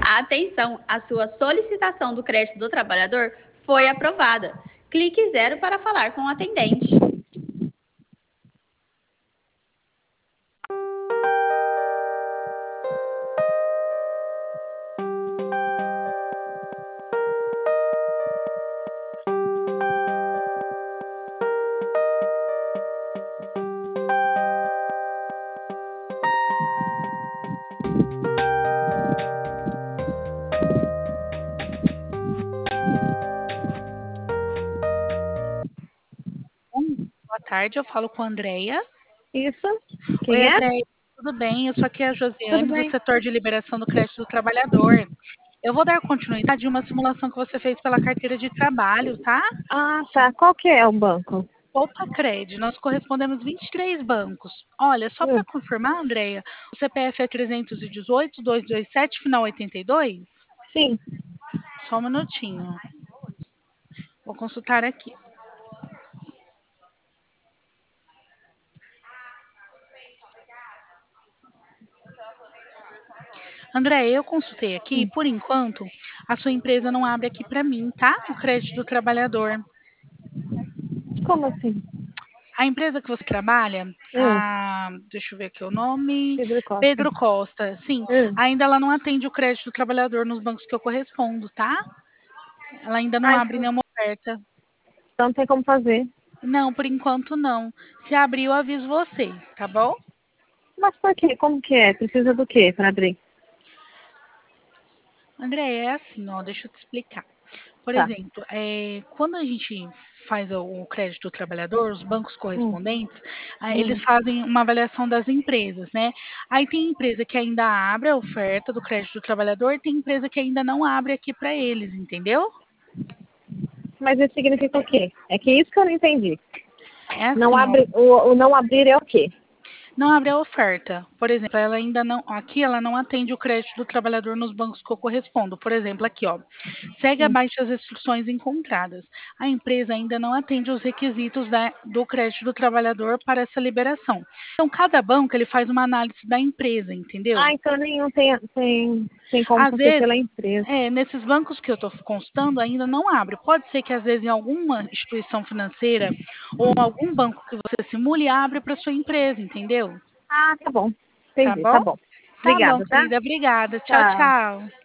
Atenção, a sua solicitação do crédito do trabalhador foi aprovada. Clique 0 para falar com o atendente. Boa tarde, eu falo com a Andreia. Isso. Oi, Quem é? Andreia, tudo bem? Eu sou aqui a Tudo Josiane, do bem. setor de liberação do crédito do trabalhador. Eu vou dar continuidade a uma simulação que você fez pela carteira de trabalho, tá? Ah, tá. Qual que é o banco? Cred, nós correspondemos 23 bancos. Olha, só para confirmar, Andreia, o CPF é 318-227, final 82? Sim. Só um minutinho. Vou consultar aqui. André, eu consultei aqui, por enquanto, a sua empresa não abre aqui para mim, tá? O crédito do trabalhador. Como assim? A empresa que você trabalha, deixa eu ver aqui o nome, Pedro Costa. Pedro Costa, sim, ainda ela não atende o crédito do trabalhador nos bancos que eu correspondo, tá? Ela ainda não abre nenhuma oferta. Então não tem como fazer. Não, por enquanto não. Se abrir, eu aviso você, tá bom? Mas por quê? Como que é? Precisa do quê para abrir? André, é assim, ó, deixa eu te explicar. Por Tá. exemplo, quando a gente faz o crédito do trabalhador, os bancos correspondentes, eles fazem uma avaliação das empresas, né? Aí tem empresa que ainda abre a oferta do crédito do trabalhador, tem empresa que ainda não abre aqui para eles, entendeu? Mas isso significa o quê? É que isso que eu não entendi. É assim, Não ó, abre, o não abrir é o quê? não abre a oferta. Por exemplo, ela ainda não, aqui ela não atende o crédito do trabalhador nos bancos que eu correspondo. Por exemplo, aqui, ó, segue abaixo as instruções encontradas. A empresa ainda não atende os requisitos do crédito do trabalhador para essa liberação. Então, cada banco ele faz uma análise da empresa, entendeu? Ah, então nenhum tem como Às fazer vezes, pela empresa. nesses bancos que eu estou consultando ainda não abre. Pode ser que às vezes em alguma instituição financeira ou algum banco que você simule abre para sua empresa, entendeu? Ah, tá bom. Tá Entendi, bom? tá bom. Tá bom, Obrigada, tá? querida. Obrigada. Tchau, Tchau. tchau.